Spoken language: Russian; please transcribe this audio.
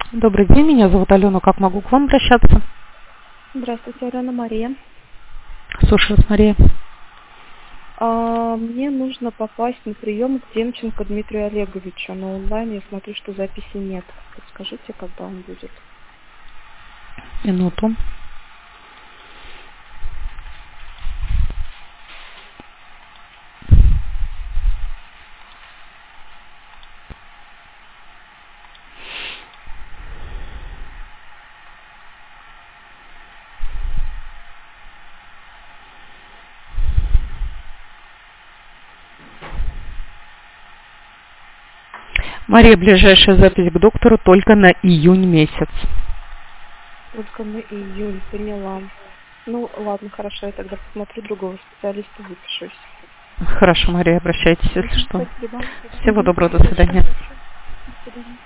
Добрый день, меня зовут Алена. Как могу к вам обращаться? Здравствуйте, Алена, Мария. Слушаю вас, Мария. Мне нужно попасть на прием к Демченко Дмитрию Олеговичу, но онлайн я смотрю, что записи нет. Подскажите, когда он будет? Минуту. Мария, ближайшая запись к доктору только на июнь месяц. Только на июль, поняла. Ну, ладно, хорошо, я тогда посмотрю другого специалиста, выпишусь. Хорошо, Мария, обращайтесь, если что. Спасибо. Всего доброго, до свидания. До свидания.